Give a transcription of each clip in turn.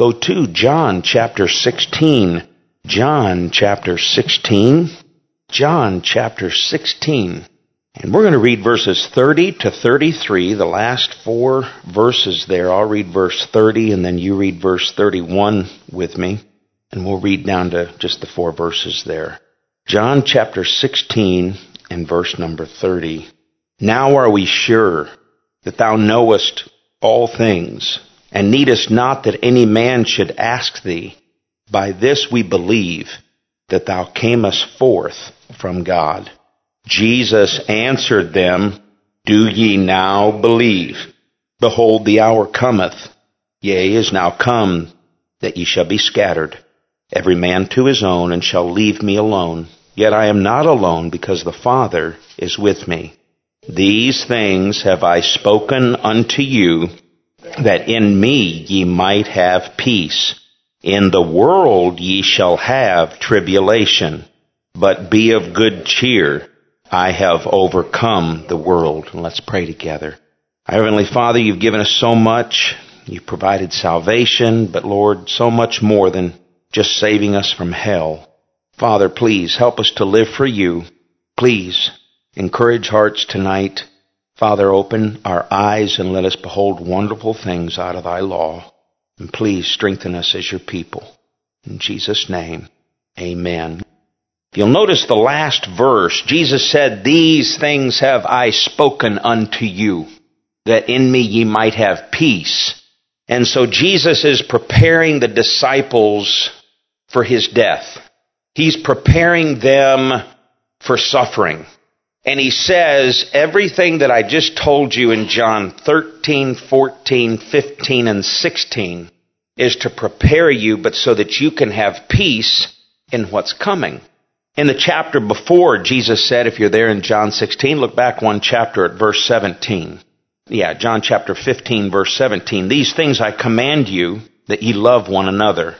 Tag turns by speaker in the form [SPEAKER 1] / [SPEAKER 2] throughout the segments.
[SPEAKER 1] go to John chapter 16. John chapter 16. John chapter 16. And we're going to read verses 30 to 33, the last 4 verses there. I'll read verse 30 and then you read verse 31 with me. And we'll read down to just the 4 verses there. John chapter 16 and verse number 30. Now are we sure that thou knowest all things, and needest not that any man should ask thee. By this we believe that thou camest forth from God. Jesus answered them, Do ye now believe? Behold, the hour cometh, yea, is now come, that ye shall be scattered, every man to his own, and shall leave me alone. Yet I am not alone, because the Father is with me. These things have I spoken unto you, that in me ye might have peace. In the world ye shall have tribulation, but be of good cheer. I have overcome the world. And let's pray together. Our Heavenly Father, you've given us so much. You've provided salvation, but Lord, so much more than just saving us from hell. Father, please help us to live for you. Please encourage hearts tonight. Father, open our eyes and let us behold wonderful things out of thy law. And please strengthen us as your people. In Jesus' name, amen. If you'll notice the last verse, Jesus said, These things have I spoken unto you, that in me ye might have peace. And so Jesus is preparing the disciples for his death. He's preparing them for suffering. And he says, everything that I just told you in John 13, 14, 15, and 16 is to prepare you, but so that you can have peace in what's coming. In the chapter before, Jesus said, if you're there in John 16, look back one chapter at verse 17. Yeah, John chapter 15, verse 17. These things I command you, that ye love one another.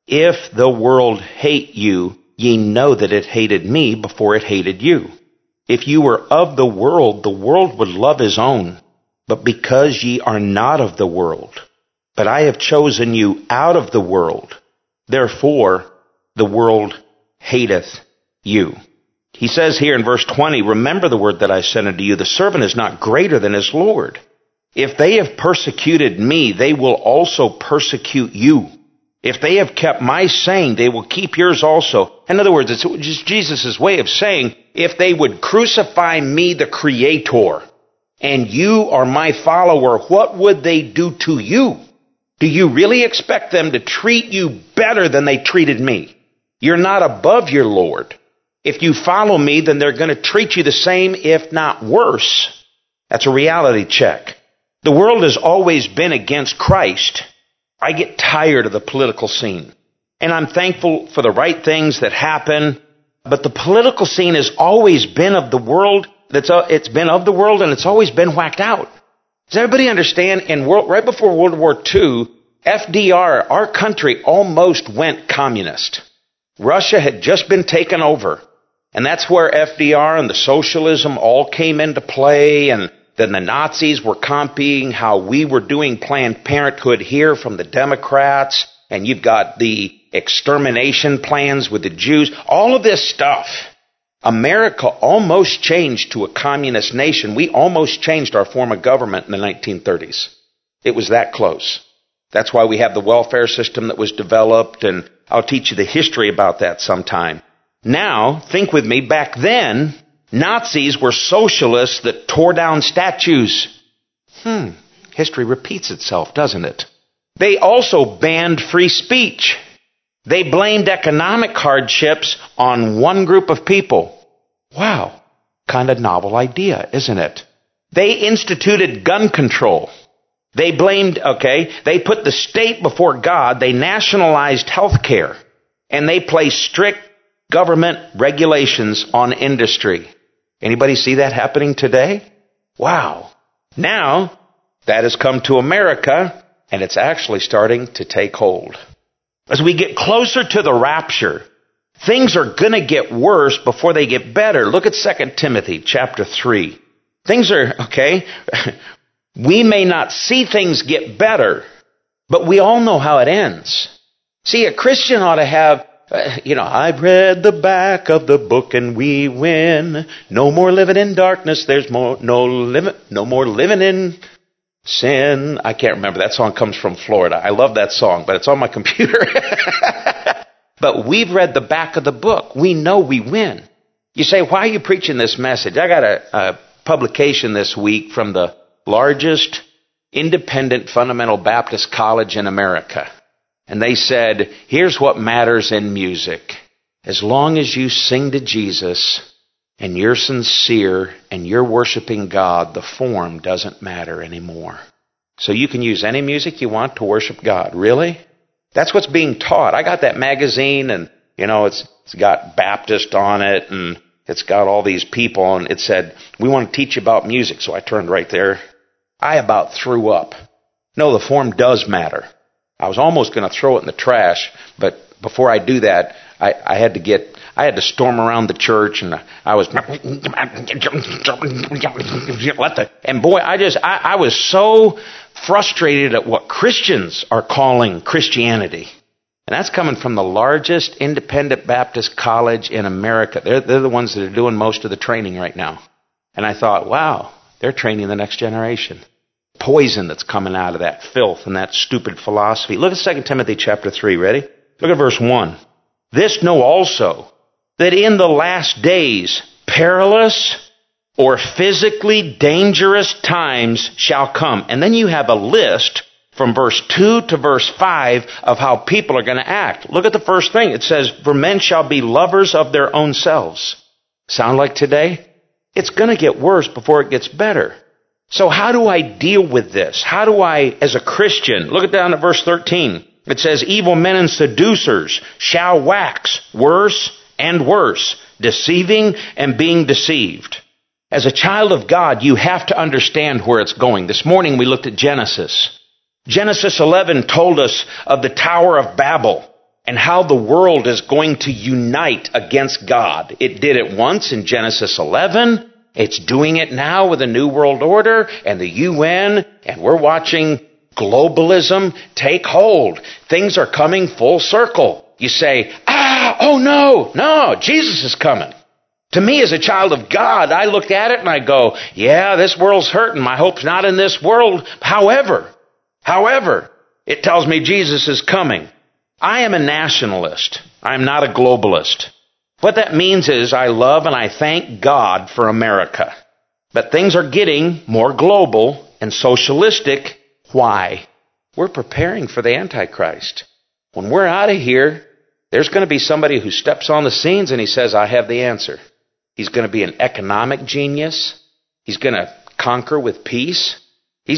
[SPEAKER 1] If the world hate you, ye know that it hated me before it hated you. If you were of the world would love his own. But because ye are not of the world, but I have chosen you out of the world, therefore the world hateth you. He says here in verse 20, remember the word that I sent unto you, the servant is not greater than his Lord. If they have persecuted me, they will also persecute you. If they have kept my saying, they will keep yours also. In other words, it's just Jesus' way of saying, if they would crucify me, the Creator, and you are my follower, what would they do to you? Do you really expect them to treat you better than they treated me? You're not above your Lord. If you follow me, then they're going to treat you the same, if not worse. That's a reality check. The world has always been against Christ. I get tired of the political scene. And I'm thankful for the right things that happen. But the political scene has always been of the world. It's been of the world, and it's always been whacked out. Does everybody understand? Right before World War II, FDR, our country, almost went communist. Russia had just been taken over. And that's where FDR and the socialism all came into play, and then the Nazis were copying how we were doing Planned Parenthood here from the Democrats, and you've got the extermination plans with the Jews. All of this stuff. America almost changed to a communist nation. We almost changed our form of government in the 1930s. It was that close. That's why we have the welfare system that was developed, and I'll teach you the history about that sometime. Now, think with me, back then, Nazis were socialists that tore down statues. History repeats itself, doesn't it? They also banned free speech. They blamed economic hardships on one group of people. Wow, kind of novel idea, isn't it? They instituted gun control. They they put the state before God. They nationalized health care. And they placed strict government regulations on industry. Anybody see that happening today? Wow. Now, that has come to America, and it's actually starting to take hold. As we get closer to the rapture, things are going to get worse before they get better. Look at 2 Timothy chapter 3. Things are, we may not see things get better, But we all know how it ends. See, a Christian ought to have, I've read the back of the book and we win. No more living in darkness. There's no more living in sin. I can't remember. That song comes from Florida. I love that song, but it's on my computer. But we've read the back of the book. We know we win. You say, why are you preaching this message? I got a publication this week from the largest independent fundamental Baptist college in America. And they said, here's what matters in music. As long as you sing to Jesus and you're sincere and you're worshiping God, the form doesn't matter anymore. So you can use any music you want to worship God. Really? That's what's being taught. I got that magazine and, it's got Baptist on it and it's got all these people and it said, we want to teach you about music. So I turned right there. I about threw up. No, the form does matter. I was almost going to throw it in the trash, but before I do that, I had to storm around the church and I was, and boy, I was so frustrated at what Christians are calling Christianity. And that's coming from the largest independent Baptist college in America. They're the ones that are doing most of the training right now. And I thought, wow, they're training the next generation. Poison that's coming out of that filth and that stupid philosophy. Look at 2 Timothy chapter 3. Ready? Look at verse 1. This know also, that in the last days perilous or physically dangerous times shall come. And then you have a list from verse 2 to verse 5 of how people are going to act. Look at the first thing. It says, for men shall be lovers of their own selves. Sound like today? It's going to get worse before it gets better. So how do I deal with this? How do I, as a Christian, look down at verse 13. It says, evil men and seducers shall wax worse and worse, deceiving and being deceived. As a child of God, you have to understand where it's going. This morning we looked at Genesis. Genesis 11 told us of the Tower of Babel and how the world is going to unite against God. It did it once in Genesis 11. It's doing it now with the New World Order and the UN, and we're watching globalism take hold. Things are coming full circle. You say, no, Jesus is coming. To me, as a child of God, I look at it and I go, yeah, this world's hurting. My hope's not in this world. However, it tells me Jesus is coming. I am a nationalist. I'm not a globalist. What that means is I love and I thank God for America. But things are getting more global and socialistic. Why? We're preparing for the Antichrist. When we're out of here, there's going to be somebody who steps on the scenes and he says, I have the answer. He's going to be an economic genius. He's going to conquer with peace. I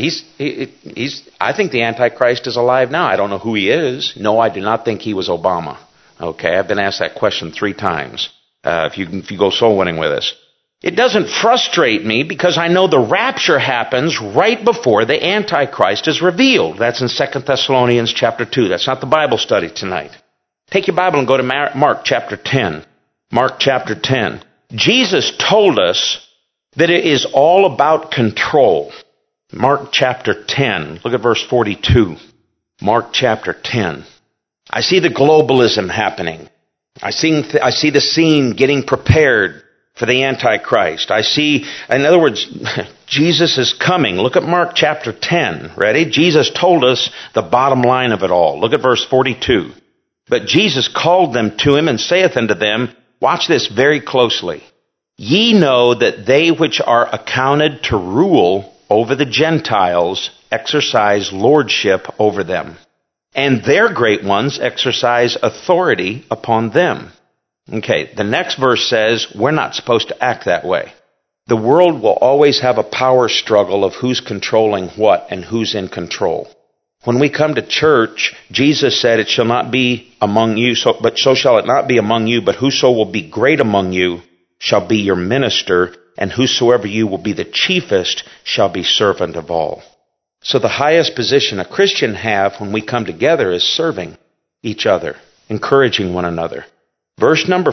[SPEAKER 1] think the Antichrist is alive now. I don't know who he is. No, I do not think he was Obama. Okay, I've been asked that question 3 times. If you go soul winning with us. It doesn't frustrate me because I know the rapture happens right before the Antichrist is revealed. That's in 2 Thessalonians chapter 2. That's not the Bible study tonight. Take your Bible and go to Mark chapter 10. Mark chapter 10. Jesus told us that it is all about control. Mark chapter 10. Look at verse 42. Mark chapter 10. I see the globalism happening. I see the scene getting prepared for the Antichrist. I see, in other words, Jesus is coming. Look at Mark chapter 10. Ready? Jesus told us the bottom line of it all. Look at verse 42. But Jesus called them to him and saith unto them, watch this very closely. Ye know that they which are accounted to rule over the Gentiles exercise lordship over them. And their great ones exercise authority upon them. Okay, the next verse says we're not supposed to act that way. The world will always have a power struggle of who's controlling what and who's in control. When we come to church, Jesus said, it shall not be among you, so shall it not be among you, but whoso will be great among you shall be your minister, and whosoever you will be the chiefest shall be servant of all. So the highest position a Christian have when we come together is serving each other, encouraging one another. Verse number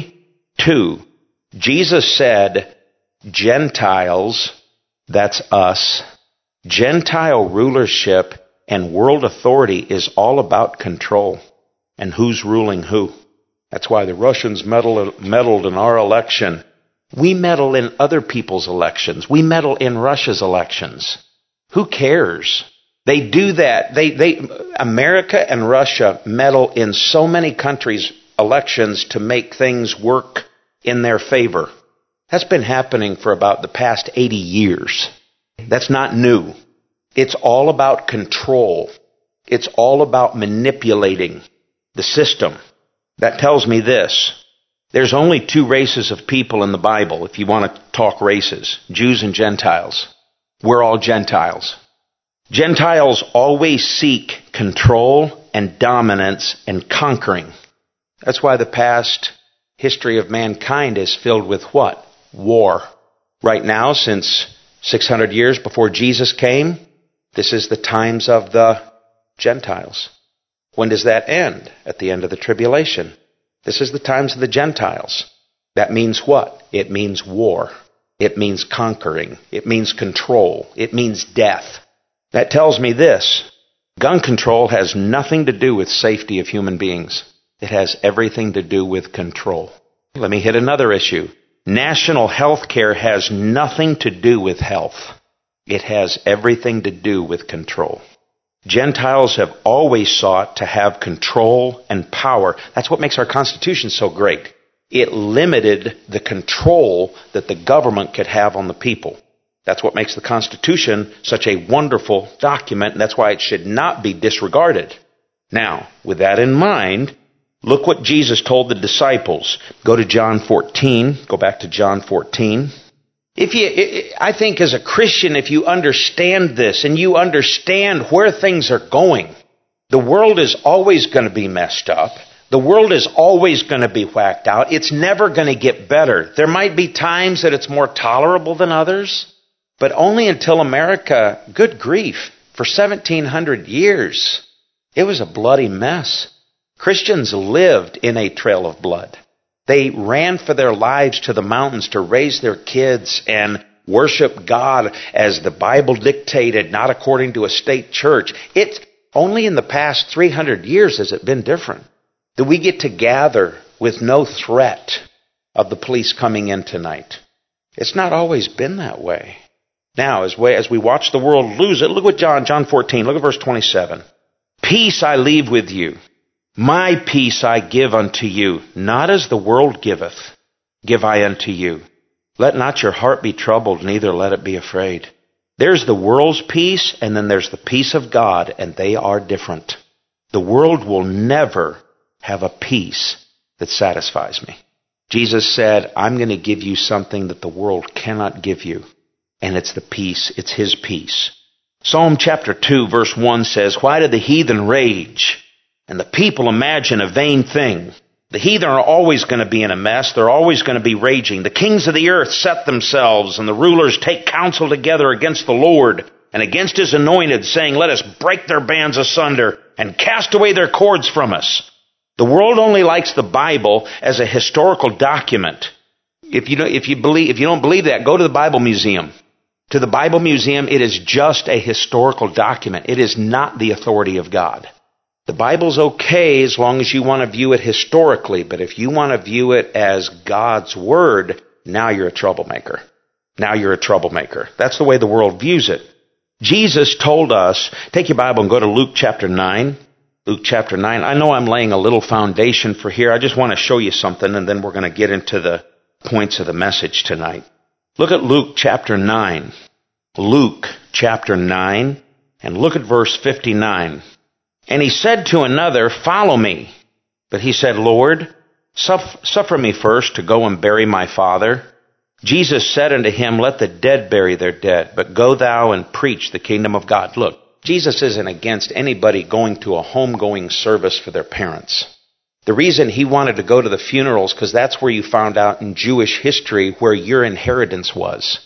[SPEAKER 1] 42, Jesus said, Gentiles, that's us, Gentile rulership And world authority is all about control and who's ruling who. That's why the Russians meddled in our election. We meddle in other people's elections. We meddle in Russia's elections. Who cares? They do that. America and Russia meddle in so many countries' elections to make things work in their favor. That's been happening for about the past 80 years. That's not new. It's all about control. It's all about manipulating the system. That tells me this. There's only two races of people in the Bible, if you want to talk races, Jews and Gentiles. We're all Gentiles. Gentiles always seek control and dominance and conquering. That's why the past history of mankind is filled with what? War. Right now, since 600 years before Jesus came, this is the times of the Gentiles. When does that end? At the end of the tribulation. This is the times of the Gentiles. That means what? It means war. It means conquering. It means control. It means death. That tells me this. Gun control has nothing to do with safety of human beings. It has everything to do with control. Let me hit another issue. National health care has nothing to do with health. It has everything to do with control. Gentiles have always sought to have control and power. That's what makes our Constitution so great. It limited the control that the government could have on the people. That's what makes the Constitution such a wonderful document, and that's why it should not be disregarded. Now, with that in mind, look what Jesus told the disciples. Go to John 14. Go back to John 14. I think as a Christian, if you understand this and you understand where things are going, the world is always going to be messed up. The world is always going to be whacked out. It's never going to get better. There might be times that it's more tolerable than others, but only until America, good grief, for 1700 years, it was a bloody mess. Christians lived in a trail of blood. They ran for their lives to the mountains to raise their kids and worship God as the Bible dictated, not according to a state church. It's only in the past 300 years has it been different. That we get to gather with no threat of the police coming in tonight. It's not always been that way. Now, as we watch the world lose it, look what John 14, look at verse 27. Peace I leave with you. My peace I give unto you, not as the world giveth, give I unto you. Let not your heart be troubled, neither let it be afraid. There's the world's peace, and then there's the peace of God, and they are different. The world will never have a peace that satisfies me. Jesus said, I'm going to give you something that the world cannot give you, and it's the peace, it's His peace. Psalm chapter 2, verse 1 says, why do the heathen rage? And the people imagine a vain thing. The heathen are always going to be in a mess. They're always going to be raging. The kings of the earth set themselves, and the rulers take counsel together against the Lord and against His anointed, saying, let us break their bands asunder and cast away their cords from us. The world only likes the Bible as a historical document. If you don't believe that, go to the Bible Museum. To the Bible Museum, it is just a historical document. It is not the authority of God. The Bible's okay as long as you want to view it historically, but if you want to view it as God's Word, now you're a troublemaker. Now you're a troublemaker. That's the way the world views it. Jesus told us, take your Bible and go to Luke chapter 9. Luke chapter 9. I know I'm laying a little foundation for here. I just want to show you something, and then we're going to get into the points of the message tonight. Look at Luke chapter 9. Luke chapter 9, and look at verse 59. And he said to another, follow me. But he said, Lord, suffer me first to go and bury my father. Jesus said unto him, let the dead bury their dead, but go thou and preach the kingdom of God. Look, Jesus isn't against anybody going to a homegoing service for their parents. The reason he wanted to go to the funerals, because that's where you found out in Jewish history where your inheritance was.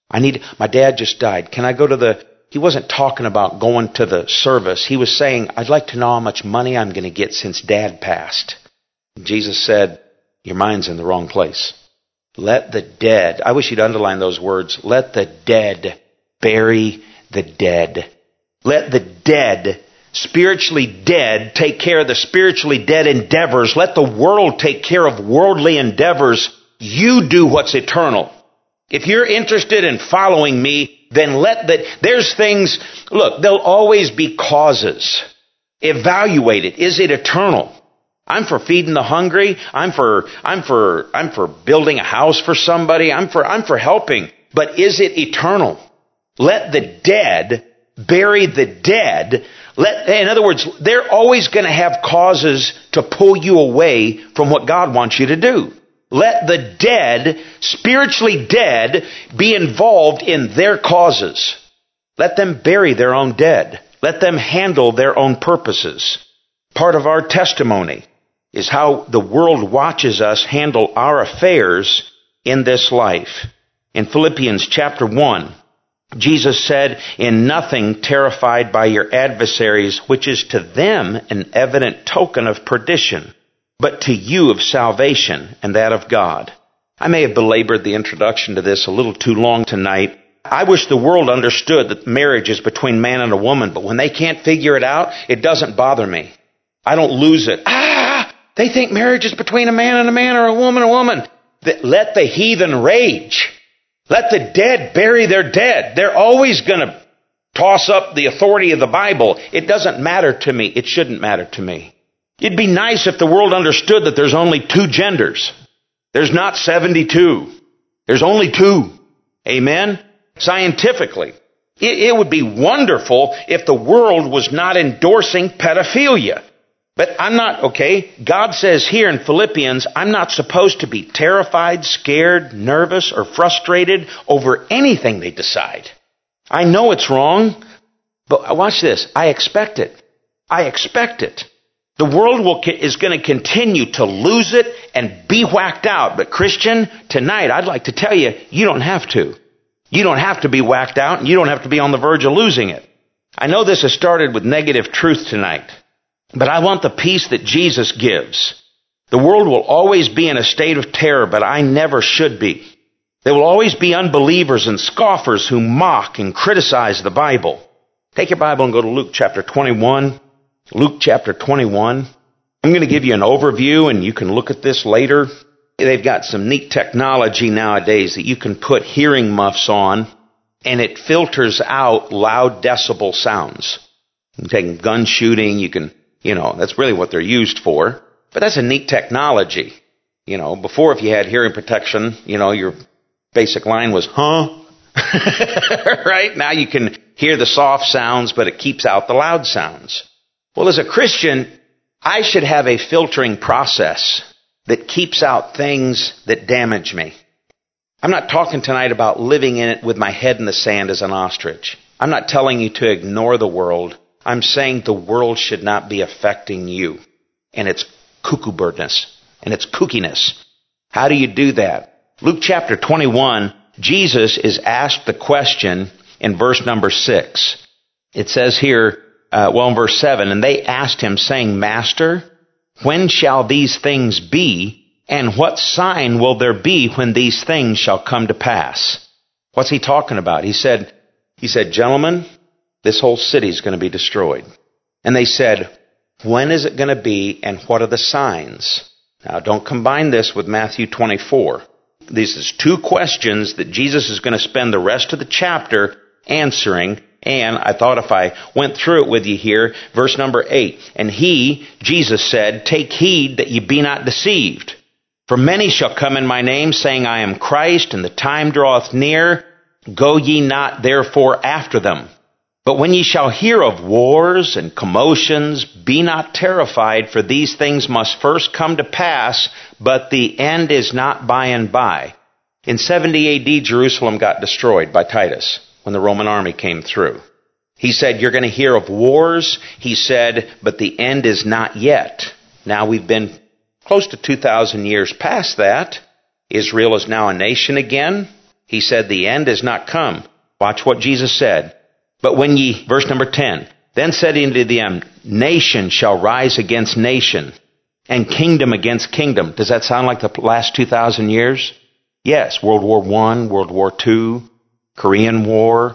[SPEAKER 1] My dad just died. Can I go to He wasn't talking about going to the service. He was saying, I'd like to know how much money I'm going to get since Dad passed. Jesus said, your mind's in the wrong place. Let the dead, I wish you'd underline those words, let the dead bury the dead. Let the dead, spiritually dead, take care of the spiritually dead endeavors. Let the world take care of worldly endeavors. You do what's eternal. If you're interested in following me, then there's things, look, there'll always be causes. Evaluate it. Is it eternal? I'm for feeding the hungry. I'm for building a house for somebody. I'm for helping. But is it eternal? Let the dead bury the dead. In other words, they're always going to have causes to pull you away from what God wants you to do. Let the dead, spiritually dead, be involved in their causes. Let them bury their own dead. Let them handle their own purposes. Part of our testimony is how the world watches us handle our affairs in this life. In Philippians chapter 1, Jesus said, "In nothing terrified by your adversaries, which is to them an evident token of perdition, but to you of salvation, and that of God." I may have belabored the introduction to this a little too long tonight. I wish the world understood that marriage is between man and a woman, but when they can't figure it out, it doesn't bother me. I don't lose it. They think marriage is between a man or a woman. Let the heathen rage. Let the dead bury their dead. They're always going to toss up the authority of the Bible. It doesn't matter to me. It shouldn't matter to me. It'd be nice if the world understood that there's only two genders. There's not 72. There's only two. Amen? Scientifically. It would be wonderful if the world was not endorsing pedophilia. But I'm not, okay? God says here in Philippians, I'm not supposed to be terrified, scared, nervous, or frustrated over anything they decide. I know it's wrong, but watch this. I expect it. I expect it. The world is going to continue to lose it and be whacked out. But Christian, tonight I'd like to tell you, you don't have to. You don't have to be whacked out, and you don't have to be on the verge of losing it. I know this has started with negative truth tonight, but I want the peace that Jesus gives. The world will always be in a state of terror, but I never should be. There will always be unbelievers and scoffers who mock and criticize the Bible. Take your Bible and go to Luke chapter 21. Luke chapter 21. I'm going to give you an overview, and you can look at this later. They've got some neat technology nowadays that you can put hearing muffs on, and it filters out loud decibel sounds. You can take gun shooting, that's really what they're used for. But that's a neat technology. Before if you had hearing protection, your basic line was, huh? Right? Now you can hear the soft sounds, but it keeps out the loud sounds. Well, as a Christian, I should have a filtering process that keeps out things that damage me. I'm not talking tonight about living in it with my head in the sand as an ostrich. I'm not telling you to ignore the world. I'm saying the world should not be affecting you and its cuckoo birdness and its kookiness. How do you do that? Luke chapter 21, Jesus is asked the question in verse number 6. It says here, in verse 7, and they asked him, saying, Master, when shall these things be, and what sign will there be when these things shall come to pass? What's he talking about? He said, Gentlemen, this whole city is going to be destroyed. And they said, when is it going to be, and what are the signs? Now, don't combine this with Matthew 24. These is two questions that Jesus is going to spend the rest of the chapter answering. And I thought if I went through it with you here, verse number 8, and he, Jesus said, take heed that ye be not deceived. For many shall come in my name, saying, I am Christ, and the time draweth near. Go ye not therefore after them. But when ye shall hear of wars and commotions, be not terrified, for these things must first come to pass, but the end is not by and by. In 70 AD, Jerusalem got destroyed by Titus when the Roman army came through. He said, you're going to hear of wars. He said, but the end is not yet. Now we've been close to 2,000 years past that. Israel is now a nation again. He said, the end is not come. Watch what Jesus said. But when ye, verse number 10, then said he unto them, nation shall rise against nation, and kingdom against kingdom. Does that sound like the last 2,000 years? Yes, World War I, World War II, Korean War,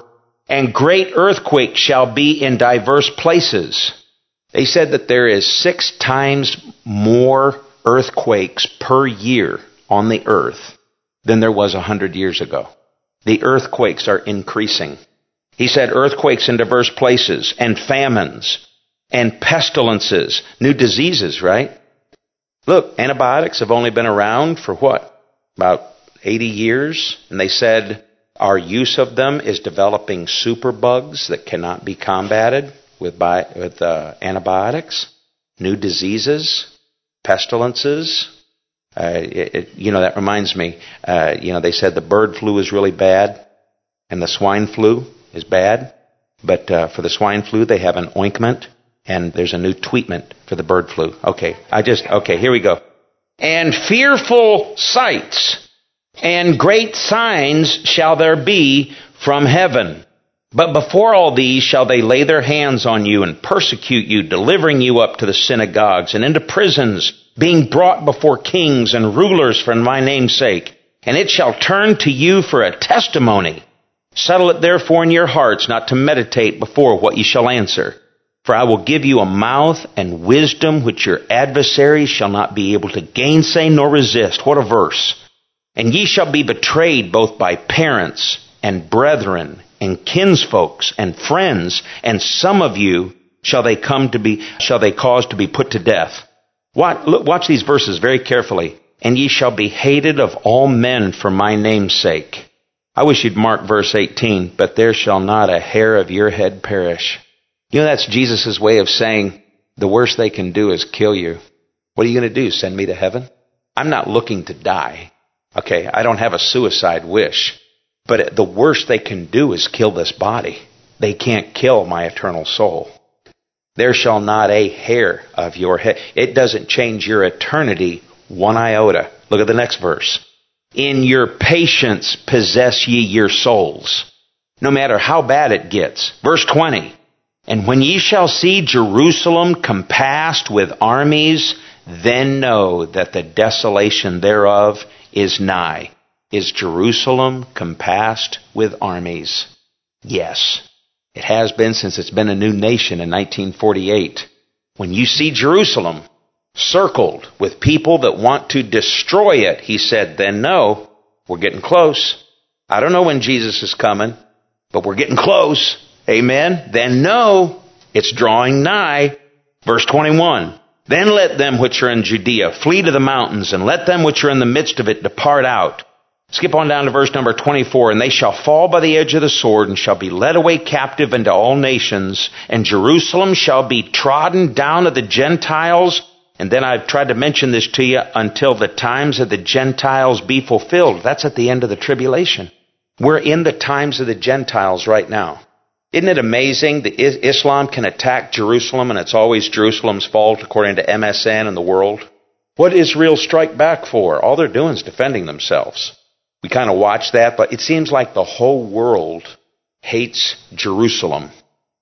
[SPEAKER 1] And great earthquakes shall be in diverse places. They said that there is 6 times more earthquakes per year on the earth than there was 100 years ago. The earthquakes are increasing. He said earthquakes in diverse places, and famines, and pestilences, new diseases, right? Look, antibiotics have only been around for what? About 80 years. And they said our use of them is developing superbugs that cannot be combated with antibiotics. New diseases, pestilences. That reminds me, they said the bird flu is really bad and the swine flu is bad. But for the swine flu, they have an ointment, and there's a new treatment for the bird flu. Okay, here we go. And fearful sights and great signs shall there be from heaven. But before all these shall they lay their hands on you and persecute you, delivering you up to the synagogues and into prisons, being brought before kings and rulers for my name's sake. And it shall turn to you for a testimony. Settle it therefore in your hearts not to meditate before what ye shall answer. For I will give you a mouth and wisdom which your adversaries shall not be able to gainsay nor resist. What a verse. And ye shall be betrayed both by parents and brethren and kinsfolks and friends, and some of you shall they cause to be put to death. Watch these verses very carefully. And ye shall be hated of all men for my name's sake. I wish you'd mark verse 18, but there shall not a hair of your head perish. That's Jesus' way of saying the worst they can do is kill you. What are you going to do? Send me to heaven? I'm not looking to die. Okay, I don't have a suicide wish. But the worst they can do is kill this body. They can't kill my eternal soul. There shall not a hair of your head. It doesn't change your eternity one iota. Look at the next verse. In your patience possess ye your souls, no matter how bad it gets. Verse 20. And when ye shall see Jerusalem compassed with armies, then know that the desolation thereof is nigh. Is Jerusalem compassed with armies? Yes. It has been since it's been a new nation in 1948. When you see Jerusalem circled with people that want to destroy it, he said, then know we're getting close. I don't know when Jesus is coming, but we're getting close. Amen. Then know it's drawing nigh. Verse 21. Then let them which are in Judea flee to the mountains, and let them which are in the midst of it depart out. Skip on down to verse number 24. And they shall fall by the edge of the sword, and shall be led away captive into all nations. And Jerusalem shall be trodden down of the Gentiles. And then I've tried to mention this to you, until the times of the Gentiles be fulfilled. That's at the end of the tribulation. We're in the times of the Gentiles right now. Isn't it amazing that Islam can attack Jerusalem, and it's always Jerusalem's fault according to MSN and the world? What Israel strike back for? All they're doing is defending themselves. We kind of watch that, but it seems like the whole world hates Jerusalem.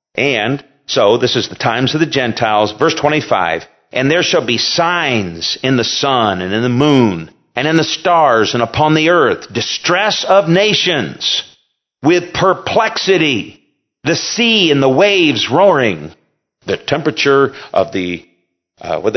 [SPEAKER 1] And so this is the times of the Gentiles. Verse 25. And there shall be signs in the sun and in the moon and in the stars and upon the earth, distress of nations with perplexity, the sea and the waves roaring. The temperature of the of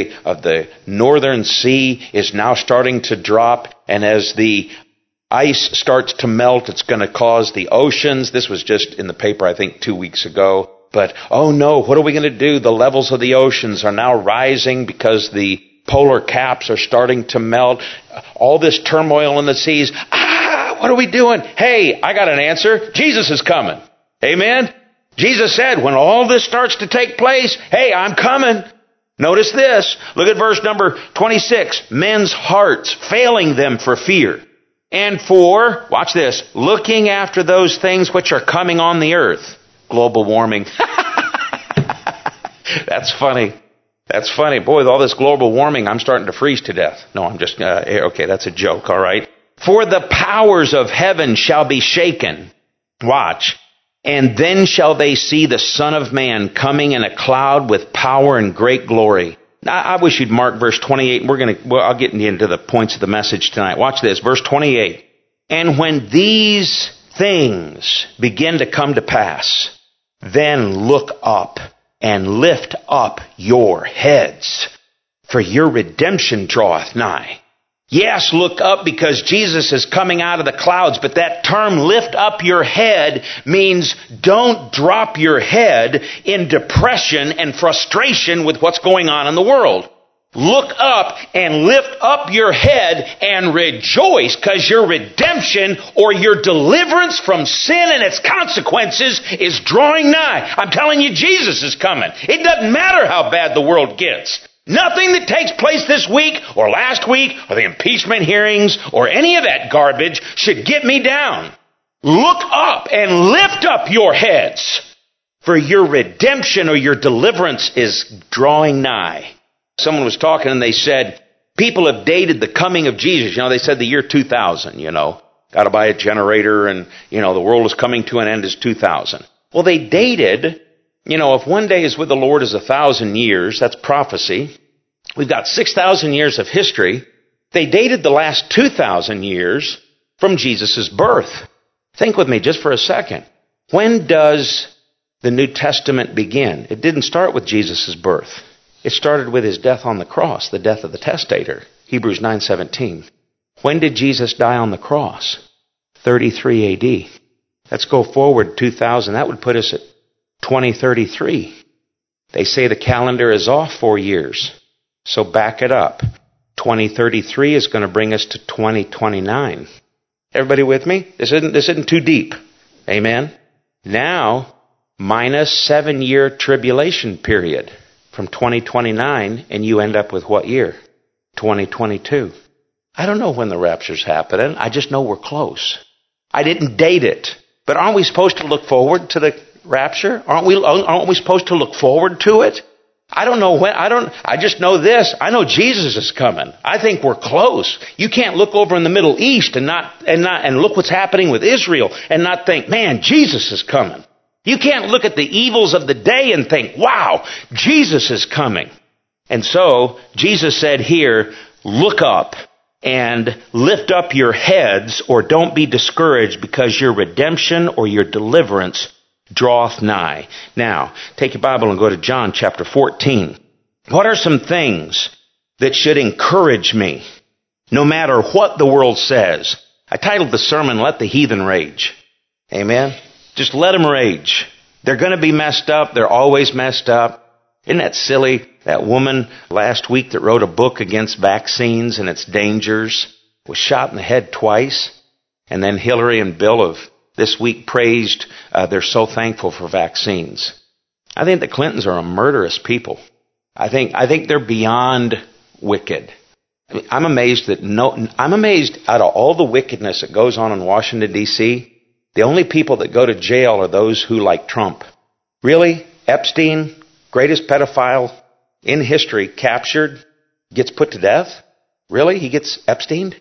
[SPEAKER 1] the northern sea is now starting to drop, and as the ice starts to melt, it's going to cause the oceans. This was just in the paper, I think, 2 weeks ago. But, oh no, what are we going to do? The levels of the oceans are now rising because the polar caps are starting to melt. All this turmoil in the seas. What are we doing? Hey, I got an answer. Jesus is coming. Amen? Jesus said, when all this starts to take place, hey, I'm coming. Notice this. Look at verse number 26. Men's hearts failing them for fear. And for, watch this, looking after those things which are coming on the earth. Global warming. That's funny. That's funny. Boy, with all this global warming, I'm starting to freeze to death. No, I'm just, okay, that's a joke, all right. For the powers of heaven shall be shaken. Watch. And then shall they see the Son of Man coming in a cloud with power and great glory. Now, I wish you'd mark verse 28. I'll get into the points of the message tonight. Watch this. Verse 28. And when these things begin to come to pass, then look up and lift up your heads, for your redemption draweth nigh. Yes, look up because Jesus is coming out of the clouds, but that term lift up your head means don't drop your head in depression and frustration with what's going on in the world. Look up and lift up your head and rejoice because your redemption or your deliverance from sin and its consequences is drawing nigh. I'm telling you, Jesus is coming. It doesn't matter how bad the world gets. Nothing that takes place this week or last week or the impeachment hearings or any of that garbage should get me down. Look up and lift up your heads, for your redemption or your deliverance is drawing nigh. Someone was talking and they said, people have dated the coming of Jesus. They said the year 2000, got to buy a generator and, the world is coming to an end is 2000. Well, they dated, if one day is with the Lord is 1,000 years, that's prophecy. We've got 6,000 years of history. They dated the last 2,000 years from Jesus' birth. Think with me just for a second. When does the New Testament begin? It didn't start with Jesus' birth. It started with his death on the cross, the death of the testator, Hebrews 9:17. When did Jesus die on the cross? 33 A.D. Let's go forward 2,000. That would put us at 2033. They say the calendar is off 4 years. So back it up. 2033 is going to bring us to 2029. Everybody with me? This isn't too deep. Amen? Now, minus 7-year tribulation period. From 2029, and you end up with what year? 2022. I don't know when the rapture's happening. I just know we're close. I didn't date it. But aren't we supposed to look forward to the rapture? Aren't we supposed to look forward to it? I don't know when. I just know this. I know Jesus is coming. I think we're close. You can't look over in the Middle East and look what's happening with Israel and not think, man, Jesus is coming. You can't look at the evils of the day and think, wow, Jesus is coming. And so, Jesus said here, look up and lift up your heads, or don't be discouraged because your redemption or your deliverance draweth nigh. Now, take your Bible and go to John chapter 14. What are some things that should encourage me, no matter what the world says? I titled the sermon, Let the Heathen Rage. Amen? Just let them rage. They're going to be messed up. They're always messed up. Isn't that silly? That woman last week that wrote a book against vaccines and its dangers was shot in the head twice. And then Hillary and Bill have this week praised they're so thankful for vaccines. I think the Clintons are a murderous people. I think they're beyond wicked. I'm amazed out of all the wickedness that goes on in Washington, D.C., the only people that go to jail are those who like Trump. Really? Epstein, greatest pedophile in history, captured, gets put to death? Really? He gets Epsteined?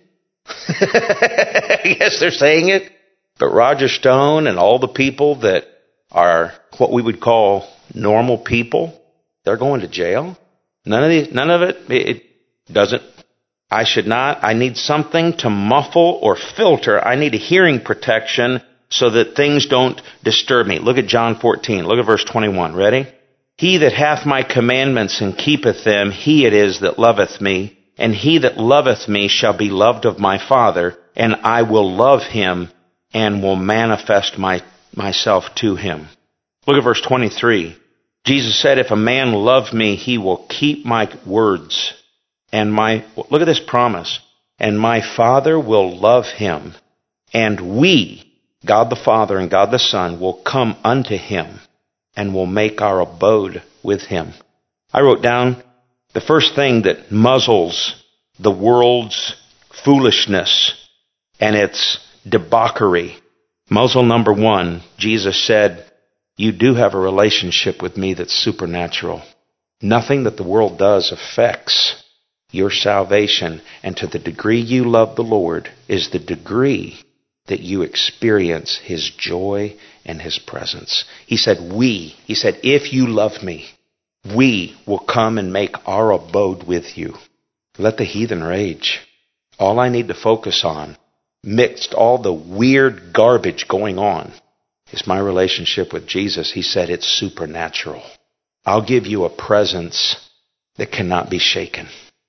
[SPEAKER 1] Yes, they're saying it. But Roger Stone and all the people that are what we would call normal people, they're going to jail? None of it doesn't. I need something to muffle or filter. I need a hearing protection so that things don't disturb me. Look at John 14. Look at verse 21. Ready? He that hath my commandments and keepeth them, he it is that loveth me. And he that loveth me shall be loved of my Father, and I will love him and will manifest myself to him. Look at verse 23. Jesus said, if a man love me, he will keep my words. Look at this promise. And my Father will love him, and we, God the Father and God the Son, will come unto him and will make our abode with him. I wrote down the first thing that muzzles the world's foolishness and its debauchery. Muzzle number 1, Jesus said, you do have a relationship with me that's supernatural. Nothing that the world does affects your salvation. And to the degree you love the Lord is the degree that you experience his joy and his presence. He said, if you love me, we will come and make our abode with you. Let the heathen rage. All I need to focus on mixed all the weird garbage going on, is my relationship with Jesus. He said it's supernatural. I'll give you a presence that cannot be shaken.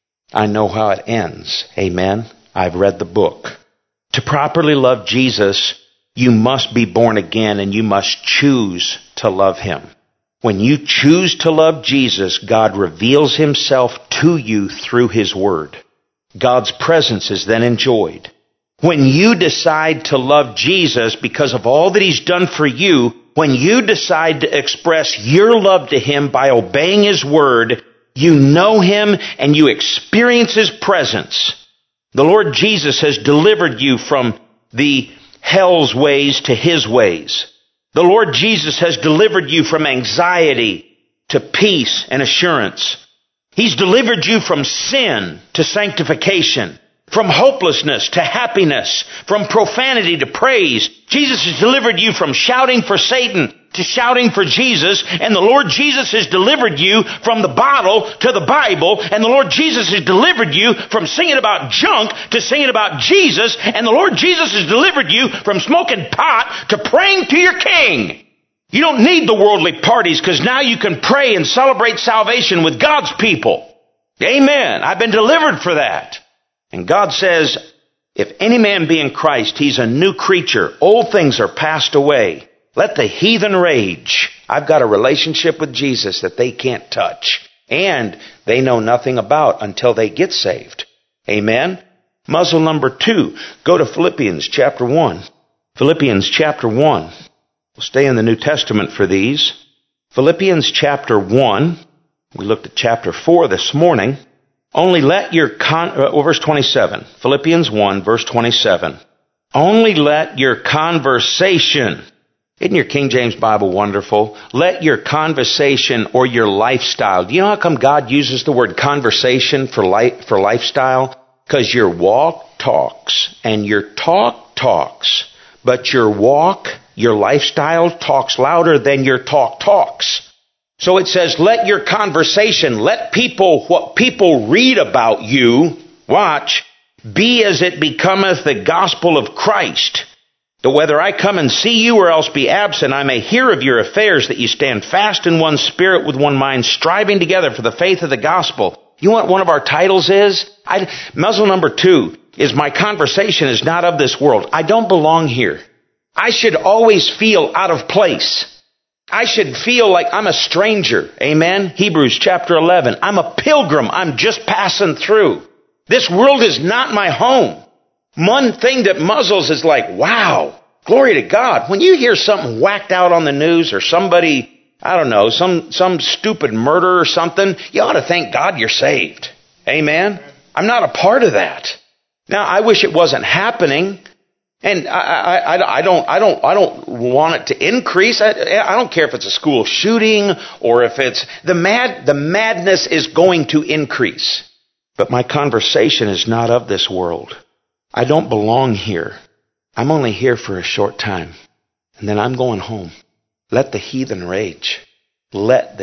[SPEAKER 1] I know how it ends. Amen. I've read the book. To properly love Jesus, you must be born again and you must choose to love Him. When you choose to love Jesus, God reveals Himself to you through His Word. God's presence is then enjoyed. When you decide to love Jesus because of all that He's done for you, when you decide to express your love to Him by obeying His Word, you know Him and you experience His presence. The Lord Jesus has delivered you from the hell's ways to His ways. The Lord Jesus has delivered you from anxiety to peace and assurance. He's delivered you from sin to sanctification, from hopelessness to happiness, from profanity to praise. Jesus has delivered you from shouting for Satan to shouting for Jesus, and the Lord Jesus has delivered you from the bottle to the Bible, and the Lord Jesus has delivered you from singing about junk to singing about Jesus, and the Lord Jesus has delivered you from smoking pot to praying to your King. You don't need the worldly parties because now you can pray and celebrate salvation with God's people. Amen. I've been delivered for that. And God says, if any man be in Christ, he's a new creature. Old things are passed away. Let the heathen rage. I've got a relationship with Jesus that they can't touch. And they know nothing about until they get saved. Amen? Muzzle number 2. Go to Philippians chapter 1. Philippians chapter 1. We'll stay in the New Testament for these. Philippians chapter 1. We looked at chapter 4 this morning. Only let your verse 27. Philippians 1, verse 27. Only let your conversation. Isn't your King James Bible wonderful? Let your conversation or your lifestyle. Do you know how come God uses the word conversation for lifestyle? Because your walk talks and your talk talks. But your walk, your lifestyle talks louder than your talk talks. So it says, let your conversation, let what people read about you, watch, be as it becometh the gospel of Christ. That whether I come and see you or else be absent, I may hear of your affairs, that you stand fast in one spirit with one mind, striving together for the faith of the gospel. You know what one of our titles is? Muzzle number 2 is my conversation is not of this world. I don't belong here. I should always feel out of place. I should feel like I'm a stranger. Amen? Hebrews chapter 11. I'm a pilgrim. I'm just passing through. This world is not my home. One thing that muzzles is like, wow, glory to God. When you hear something whacked out on the news or somebody, I don't know, some stupid murder or something, you ought to thank God you're saved. Amen? I'm not a part of that. Now, I wish it wasn't happening. And I don't want it to increase. I don't care if it's a school shooting or if it's the madness is going to increase. But my conversation is not of this world. I don't belong here. I'm only here for a short time. And then I'm going home. Let the heathen rage. They're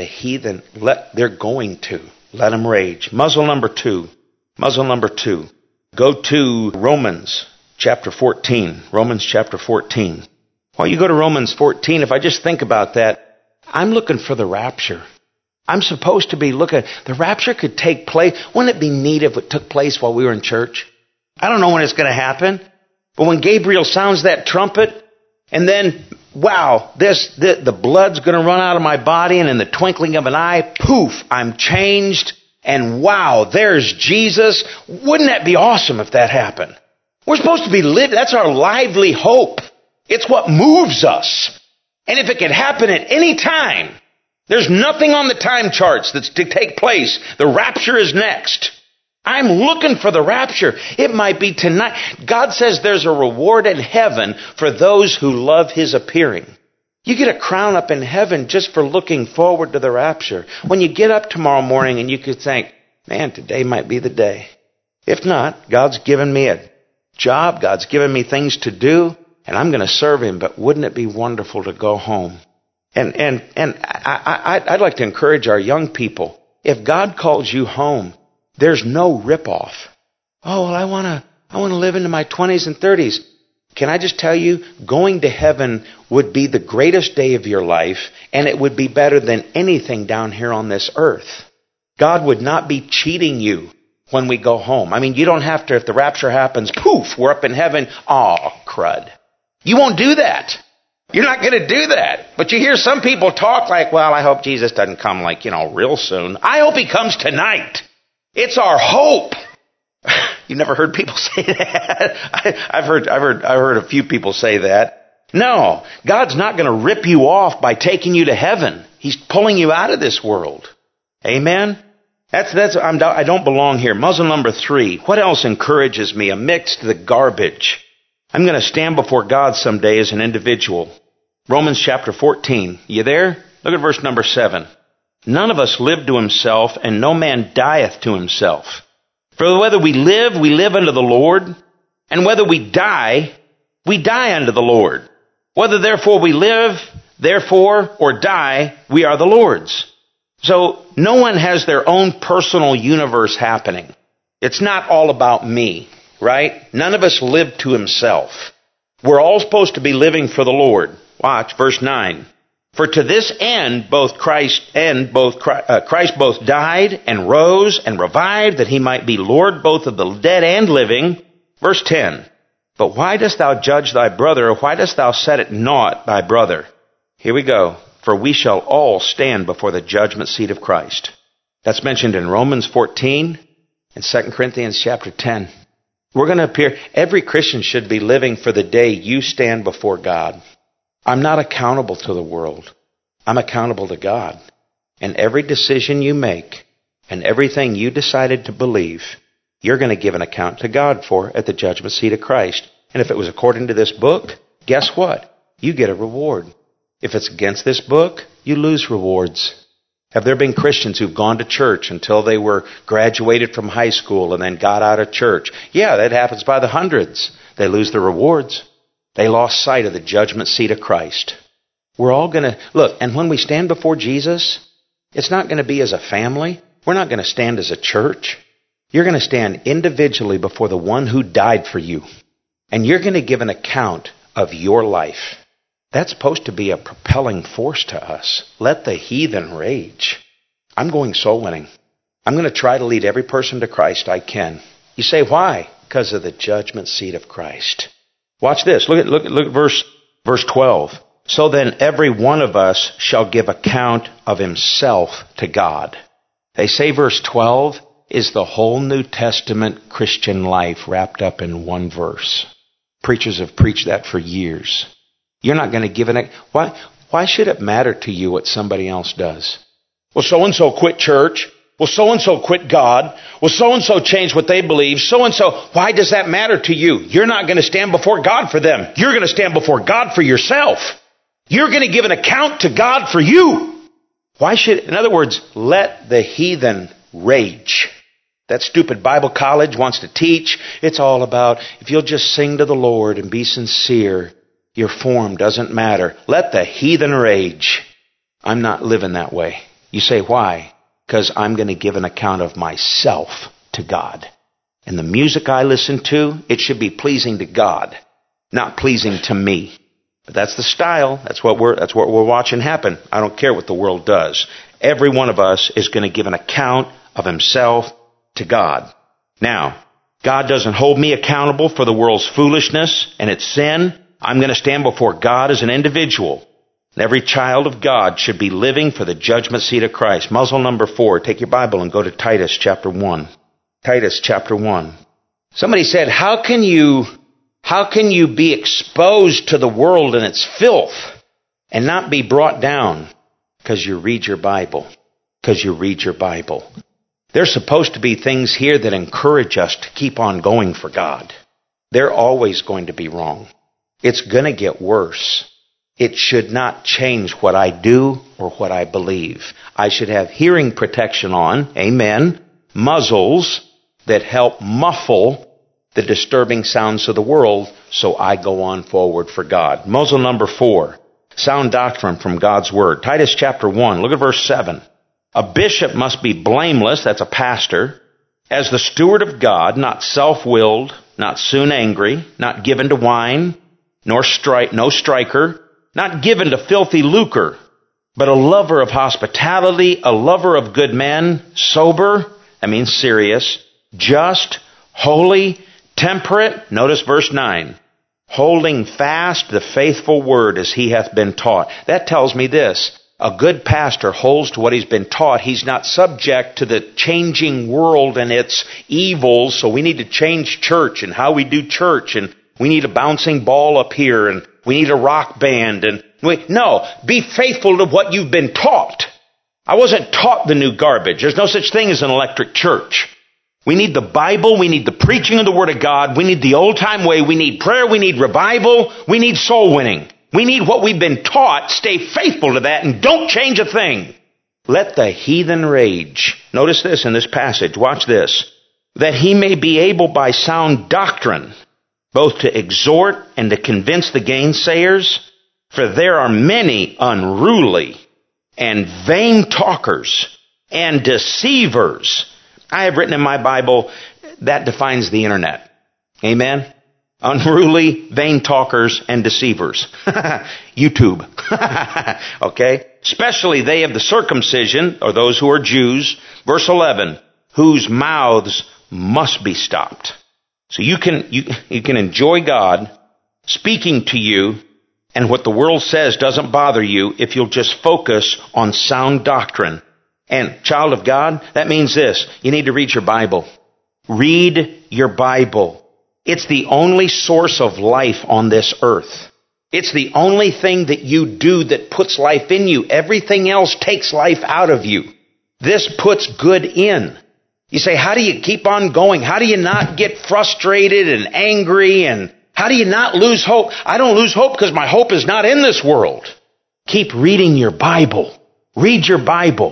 [SPEAKER 1] going to. Let them rage. Muzzle number 2. Muzzle number 2. Go to Romans chapter 14. Romans chapter 14. While you go to Romans 14, if I just think about that, I'm looking for the rapture. I'm supposed to be looking. The rapture could take place. Wouldn't it be neat if it took place while we were in church? I don't know when it's going to happen. But when Gabriel sounds that trumpet, and then, wow, the blood's going to run out of my body, and in the twinkling of an eye, poof, I'm changed. And wow, there's Jesus. Wouldn't that be awesome if that happened? We're supposed to be living. That's our lively hope. It's what moves us. And if it could happen at any time, there's nothing on the time charts that's to take place. The rapture is next. I'm looking for the rapture. It might be tonight. God says there's a reward in heaven for those who love His appearing. You get a crown up in heaven just for looking forward to the rapture. When you get up tomorrow morning and you could think, man, today might be the day. If not, God's given me a job. God's given me things to do, and I'm going to serve Him. But wouldn't it be wonderful to go home? And I'd like to encourage our young people. If God calls you home, there's no ripoff. Oh, well, I want to live into my 20s and 30s. Can I just tell you, going to heaven would be the greatest day of your life, and it would be better than anything down here on this earth. God would not be cheating you when we go home. I mean, you don't have to, if the rapture happens, poof, we're up in heaven. Aw, crud. You won't do that. You're not going to do that. But you hear some people talk like, well, I hope Jesus doesn't come like, real soon. I hope he comes tonight. It's our hope. You never heard people say that? I've heard a few people say that. No, God's not going to rip you off by taking you to heaven. He's pulling you out of this world. Amen? I don't belong here. Muzzle number 3. What else encourages me amidst the garbage? I'm going to stand before God someday as an individual. Romans chapter 14. You there? Look at verse number 7. None of us live to himself, and no man dieth to himself. For whether we live unto the Lord, and whether we die unto the Lord. Whether therefore we live, or die, we are the Lord's. So no one has their own personal universe happening. It's not all about me, right? None of us live to himself. We're all supposed to be living for the Lord. Watch, verse 9. For to this end Christ both died and rose and revived, that he might be Lord both of the dead and living. Verse 10. But why dost thou judge thy brother, or why dost thou set at naught thy brother? Here we go. For we shall all stand before the judgment seat of Christ. That's mentioned in Romans 14 and 2 Corinthians chapter 10. We're going to appear. Every Christian should be living for the day you stand before God. I'm not accountable to the world. I'm accountable to God. And every decision you make and everything you decided to believe, you're going to give an account to God for at the judgment seat of Christ. And if it was according to this book, guess what? You get a reward. If it's against this book, you lose rewards. Have there been Christians who've gone to church until they were graduated from high school and then got out of church? Yeah, that happens by the hundreds. They lose their rewards. They lost sight of the judgment seat of Christ. We're all going to, look, and when we stand before Jesus, it's not going to be as a family. We're not going to stand as a church. You're going to stand individually before the one who died for you. And you're going to give an account of your life. That's supposed to be a propelling force to us. Let the heathen rage. I'm going soul winning. I'm going to try to lead every person to Christ I can. You say, why? Because of the judgment seat of Christ. Watch this. Look at verse 12. So then every one of us shall give account of himself to God. They say verse 12 is the whole New Testament Christian life wrapped up in one verse. Preachers have preached that for years. You're not going to give an... Why should it matter to you what somebody else does? Well, so-and-so quit church. Well, so-and-so quit God. Well, so-and-so changed what they believe. So-and-so... Why does that matter to you? You're not going to stand before God for them. You're going to stand before God for yourself. You're going to give an account to God for you. Why should... In other words, let the heathen rage. That stupid Bible college wants to teach. It's all about, if you'll just sing to the Lord and be sincere... Your form doesn't matter. Let the heathen rage. I'm not living that way. You say, why? Because I'm going to give an account of myself to God. And the music I listen to, it should be pleasing to God, not pleasing to me. But that's the style. That's what we're watching happen. I don't care what the world does. Every one of us is going to give an account of himself to God. Now, God doesn't hold me accountable for the world's foolishness and its sin. I'm going to stand before God as an individual. And every child of God should be living for the judgment seat of Christ. Muzzle number 4. Take your Bible and go to Titus chapter 1. Titus chapter 1. Somebody said, how can you be exposed to the world and its filth and not be brought down? Because you read your Bible. Because you read your Bible. There's supposed to be things here that encourage us to keep on going for God. They're always going to be wrong. It's going to get worse. It should not change what I do or what I believe. I should have hearing protection on, amen, muzzles that help muffle the disturbing sounds of the world so I go on forward for God. Muzzle number 4, sound doctrine from God's Word. Titus chapter 1, look at verse 7. A bishop must be blameless, that's a pastor, as the steward of God, not self-willed, not soon angry, not given to wine, no striker, not given to filthy lucre, but a lover of hospitality, a lover of good men, sober, that means serious, just, holy, temperate, notice verse 9, holding fast the faithful word as he hath been taught. That tells me this. A good pastor holds to what he's been taught. He's not subject to the changing world and its evils, so we need to change church and how we do church, and we need a bouncing ball up here, and we need a rock band. No, be faithful to what you've been taught. I wasn't taught the new garbage. There's no such thing as an electric church. We need the Bible. We need the preaching of the Word of God. We need the old-time way. We need prayer. We need revival. We need soul winning. We need what we've been taught. Stay faithful to that and don't change a thing. Let the heathen rage. Notice this in this passage. Watch this. That he may be able by sound doctrine both to exhort and to convince the gainsayers. For there are many unruly and vain talkers and deceivers. I have written in my Bible that defines the internet. Amen? Unruly, vain talkers, and deceivers. YouTube. Okay? Especially they of the circumcision, or those who are Jews. Verse 11, whose mouths must be stopped. So you can enjoy God speaking to you, and what the world says doesn't bother you if you'll just focus on sound doctrine. And child of God, that means this. You need to read your Bible. Read your Bible. It's the only source of life on this earth. It's the only thing that you do that puts life in you. Everything else takes life out of you. This puts good in. You say, how do you keep on going? How do you not get frustrated and angry? And how do you not lose hope? I don't lose hope because my hope is not in this world. Keep reading your Bible. Read your Bible.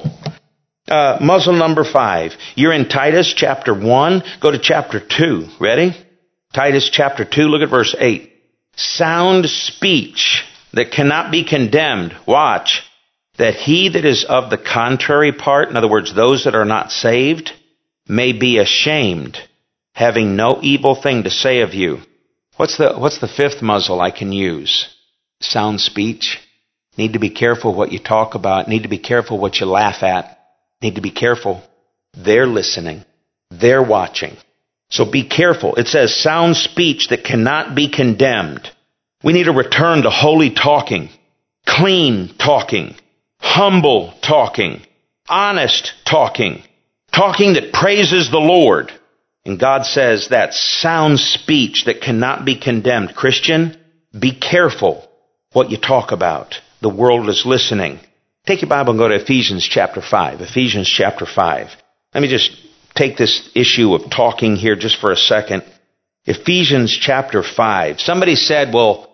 [SPEAKER 1] Muzzle number 5. You're in Titus chapter 1. Go to chapter 2. Ready? Titus chapter 2, look at verse 8. Sound speech that cannot be condemned. Watch. That he that is of the contrary part, in other words, those that are not saved, may be ashamed, having no evil thing to say of you. What's the fifth muzzle I can use? Sound speech. Need to be careful what you talk about. Need to be careful what you laugh at. Need to be careful. They're listening. They're watching. So be careful. It says sound speech that cannot be condemned. We need to return to holy talking, clean talking, humble talking, honest talking, talking that praises the Lord. And God says that sound speech that cannot be condemned. Christian, be careful what you talk about. The world is listening. Take your Bible and go to Ephesians chapter 5. Ephesians chapter 5. Let me just take this issue of talking here just for a second. Ephesians chapter 5. Somebody said, well,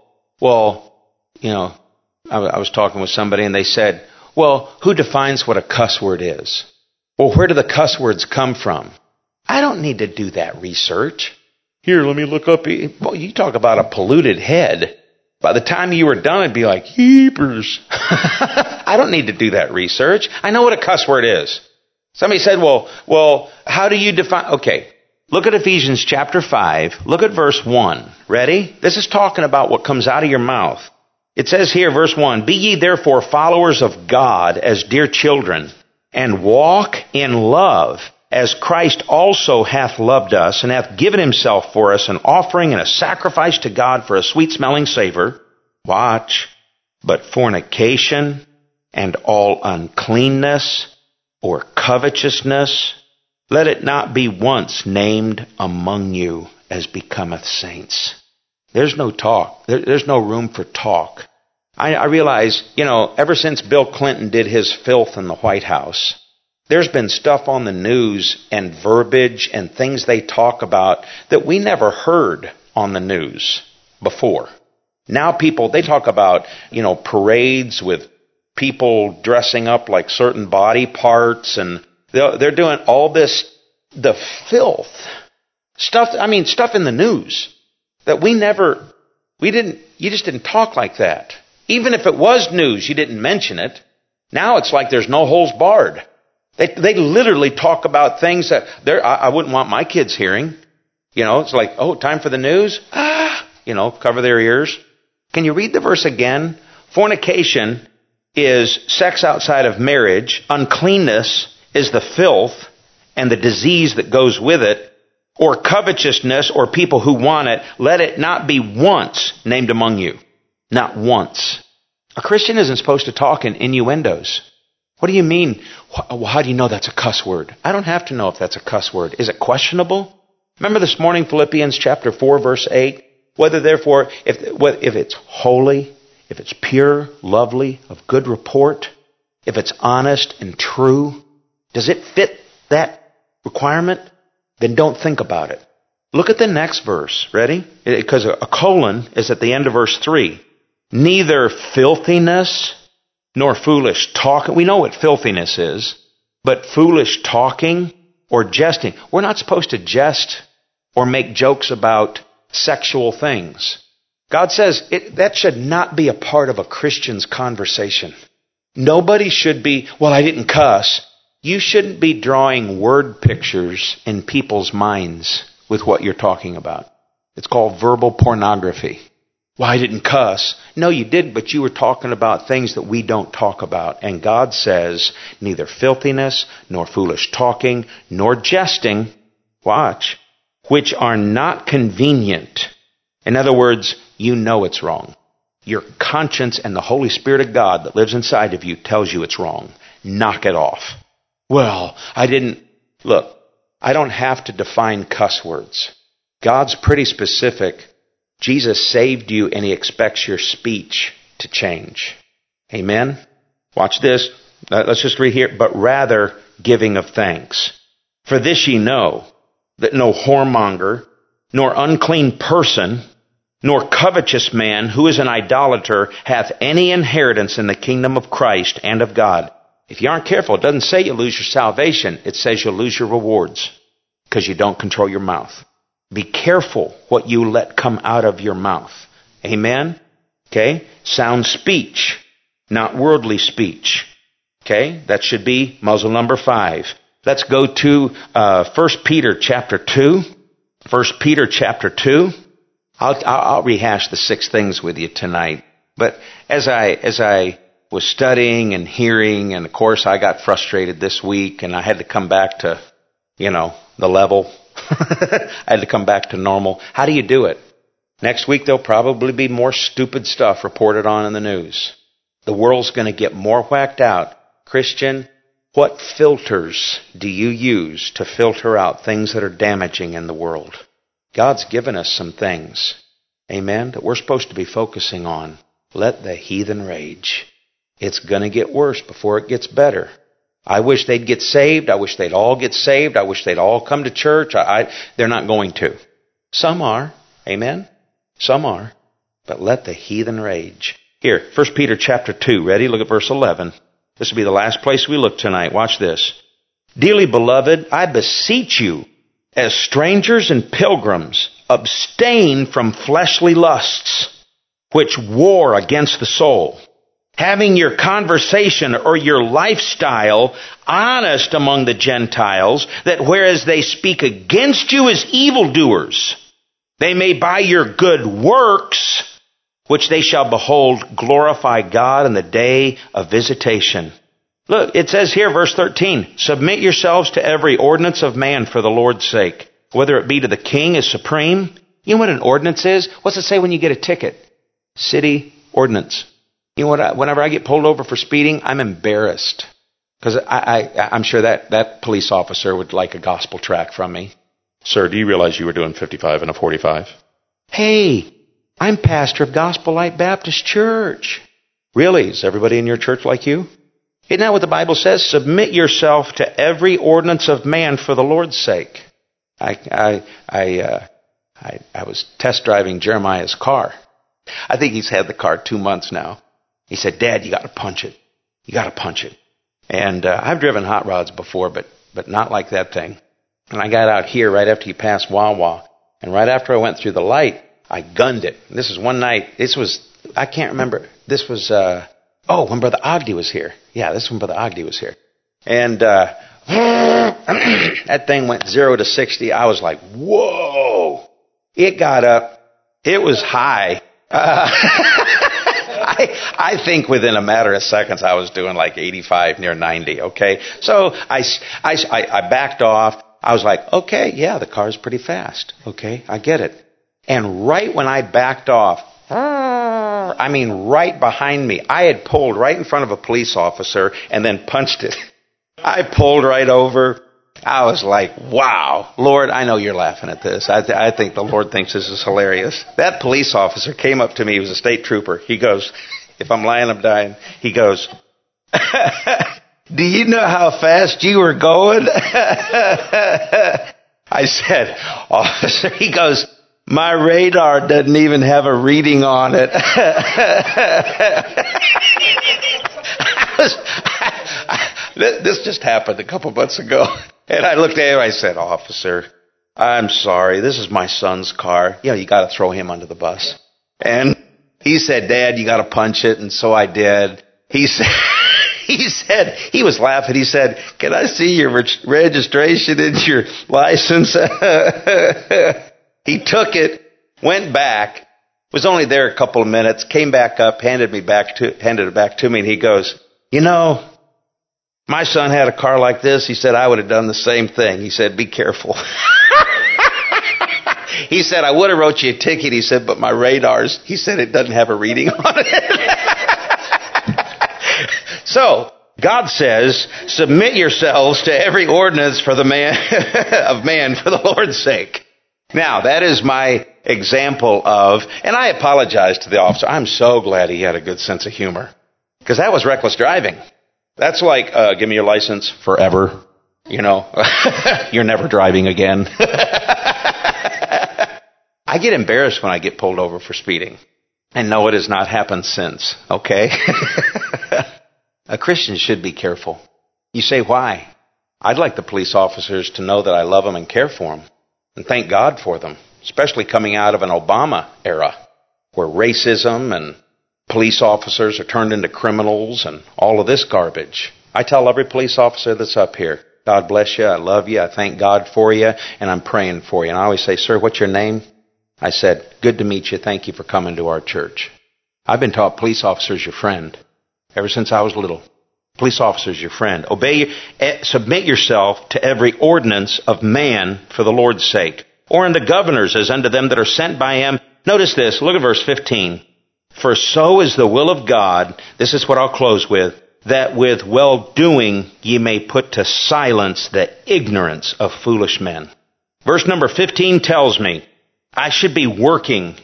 [SPEAKER 1] you know, I was talking with somebody and they said, well, who defines what a cuss word is? Well, where do the cuss words come from? I don't need to do that research. Here, let me look up. Well, you talk about a polluted head. By the time you were done, it'd be like, heapers. I don't need to do that research. I know what a cuss word is. Somebody said, well, how do you define? Okay, look at Ephesians chapter 5. Look at verse 1. Ready? This is talking about what comes out of your mouth. It says here, verse 1, be ye therefore followers of God as dear children, and walk in love, as Christ also hath loved us, and hath given himself for us, an offering and a sacrifice to God for a sweet-smelling savor. Watch. But fornication and all uncleanness or covetousness, let it not be once named among you as becometh saints. There's no talk. There's no room for talk. I realize, ever since Bill Clinton did his filth in the White House, there's been stuff on the news and verbiage and things they talk about that we never heard on the news before. Now they talk about, parades with people dressing up like certain body parts, and they're doing all this, the filth. Stuff in the news that you just didn't talk like that. Even if it was news, you didn't mention it. Now it's like there's no holes barred. They literally talk about things that I wouldn't want my kids hearing. It's like, oh, time for the news? Cover their ears. Can you read the verse again? Fornication is sex outside of marriage. Uncleanness is the filth and the disease that goes with it. Or covetousness, or people who want it. Let it not be once named among you. Not once. A Christian isn't supposed to talk in innuendos. What do you mean? How do you know that's a cuss word? I don't have to know if that's a cuss word. Is it questionable? Remember this morning, Philippians chapter 4, verse 8? Whether therefore, if it's holy, if it's pure, lovely, of good report, if it's honest and true, does it fit that requirement? Then don't think about it. Look at the next verse. Ready? Because a colon is at the end of verse 3. Neither filthiness nor foolish talking. We know what filthiness is, but foolish talking or jesting. We're not supposed to jest or make jokes about sexual things. God says that should not be a part of a Christian's conversation. Nobody should be, well, I didn't cuss. You shouldn't be drawing word pictures in people's minds with what you're talking about. It's called verbal pornography. Well, I didn't cuss. No, you did, but you were talking about things that we don't talk about. And God says, neither filthiness, nor foolish talking, nor jesting, watch, which are not convenient. In other words, you know it's wrong. Your conscience and the Holy Spirit of God that lives inside of you tells you it's wrong. Knock it off. Well, Look, I don't have to define cuss words. God's pretty specific. Jesus saved you and He expects your speech to change. Amen? Watch this. Let's just read here. But rather giving of thanks. For this ye know, that no whoremonger, nor unclean person, nor covetous man who is an idolater hath any inheritance in the kingdom of Christ and of God. If you aren't careful, it doesn't say you lose your salvation. It says you'll lose your rewards because you don't control your mouth. Be careful what you let come out of your mouth. Amen? Okay? Sound speech, not worldly speech. Okay? That should be muzzle number 5. Let's go to 1 Peter chapter 2. 1 Peter chapter 2. I'll rehash the 6 things with you tonight. But as I was studying and hearing, and of course I got frustrated this week, and I had to come back to, the level. I had to come back to normal. How do you do it? Next week there'll probably be more stupid stuff reported on in the news. The world's going to get more whacked out. Christian, what filters do you use to filter out things that are damaging in the world? God's given us some things, amen, that we're supposed to be focusing on. Let the heathen rage. It's going to get worse before it gets better. I wish they'd get saved. I wish they'd all get saved. I wish they'd all come to church. They're not going to. Some are. Amen? Some are. But let the heathen rage. Here, 1 Peter chapter 2. Ready? Look at verse 11. This will be the last place we look tonight. Watch this. Dearly beloved, I beseech you, as strangers and pilgrims, abstain from fleshly lusts, which war against the soul. Having your conversation or your lifestyle honest among the Gentiles, that whereas they speak against you as evildoers, they may by your good works, which they shall behold, glorify God in the day of visitation. Look, it says here, verse 13, submit yourselves to every ordinance of man for the Lord's sake, whether it be to the king as supreme. You know what an ordinance is? What's it say when you get a ticket? City ordinance. You know what? Whenever I get pulled over for speeding, I'm embarrassed. Because I'm sure that police officer would like a gospel tract from me. Sir, do you realize you were doing 55 and a 45? Hey, I'm pastor of Gospel Light Baptist Church. Really? Is everybody in your church like you? Isn't that what the Bible says? Submit yourself to every ordinance of man for the Lord's sake. I was test driving Jeremiah's car. I think he's had the car 2 months now. He said, Dad, you got to punch it. You got to punch it. And I've driven hot rods before, but not like that thing. And I got out here right after you passed Wawa. And right after I went through the light, I gunned it. This was one night. I can't remember. This was, when Brother Ogden was here. Yeah, this is when Brother Ogden was here. And that thing went 0 to 60. I was like, whoa. It got up. It was high. I think within a matter of seconds I was doing like 85, near 90, okay? So I backed off. I was like, okay, yeah, the car's pretty fast. Okay, I get it. And right when I backed off, I mean right behind me, I had pulled right in front of a police officer and then punched it. I pulled right over. I was like, wow, Lord, I know you're laughing at this. I think the Lord thinks this is hilarious. That police officer came up to me. He was a state trooper. He goes, if I'm lying, I'm dying. He goes, do you know how fast you were going? I said, officer, he goes, my radar doesn't even have a reading on it. This just happened a couple months ago. And I looked at him, I said, officer, I'm sorry, this is my son's car. You know, you got to throw him under the bus. And he said, Dad, you got to punch it. And so I did. He said, he was laughing. He said, can I see your registration and your license? He took it, went back, was only there a couple of minutes, came back up, handed it back to me, and he goes, you know, my son had a car like this. He said, I would have done the same thing. He said, be careful. He said, I would have wrote you a ticket. He said, but my radars, he said, it doesn't have a reading on it. So, God says, submit yourselves to every ordinance for the man of man for the Lord's sake. Now, that is my example of, and I apologize to the officer. I'm so glad he had a good sense of humor. Because that was reckless driving. That's like, give me your license forever. You know, you're never driving again. I get embarrassed when I get pulled over for speeding. And no, it has not happened since, okay? A Christian should be careful. You say, why? I'd like the police officers to know that I love them and care for them. And thank God for them. Especially coming out of an Obama era, where racism and police officers are turned into criminals and all of this garbage. I tell every police officer that's up here, God bless you, I love you, I thank God for you, and I'm praying for you. And I always say, sir, what's your name? I said, good to meet you, thank you for coming to our church. I've been taught police officer's your friend ever since I was little. Police officer's your friend. Submit yourself to every ordinance of man for the Lord's sake. Or unto governors as unto them that are sent by him. Notice this, look at verse 15. For so is the will of God, this is what I'll close with, that with well-doing ye may put to silence the ignorance of foolish men. Verse number 15 tells me, I should be working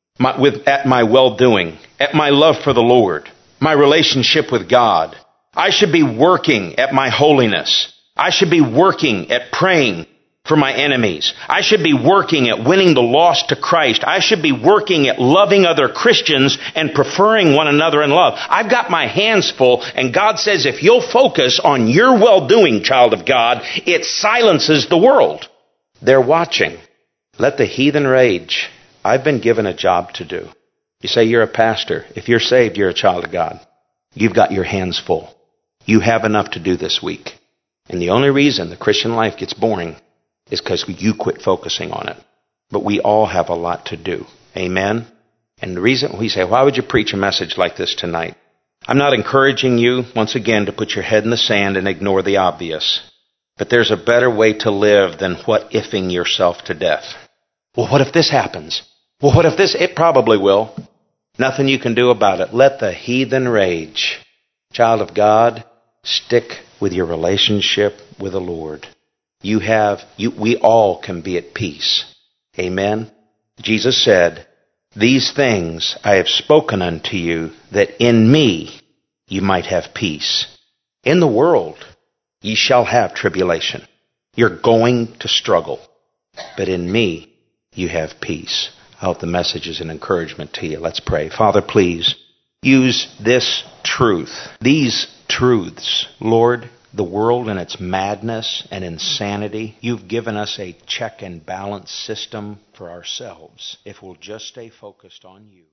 [SPEAKER 1] at my well-doing, at my love for the Lord, my relationship with God. I should be working at my holiness. I should be working at praying for my enemies. I should be working at winning the lost to Christ. I should be working at loving other Christians and preferring one another in love. I've got my hands full, and God says if you'll focus on your well-doing, child of God, it silences the world. They're watching. Let the heathen rage. I've been given a job to do. You say you're a pastor. If you're saved, you're a child of God. You've got your hands full. You have enough to do this week. And the only reason the Christian life gets boring is because you quit focusing on it. But we all have a lot to do. Amen? And the reason we say, why would you preach a message like this tonight? I'm not encouraging you, once again, to put your head in the sand and ignore the obvious. But there's a better way to live than what-ifing yourself to death. Well, what if this happens? Well, what if this? It probably will. Nothing you can do about it. Let the heathen rage. Child of God, stick with your relationship with the Lord. We all can be at peace. Amen. Jesus said, these things I have spoken unto you, that in me you might have peace. In the world ye shall have tribulation. You're going to struggle. But in me you have peace. I hope the message is an encouragement to you. Let's pray. Father, please use this truth, these truths, Lord, the world and its madness and insanity. You've given us a check and balance system for ourselves if we'll just stay focused on you.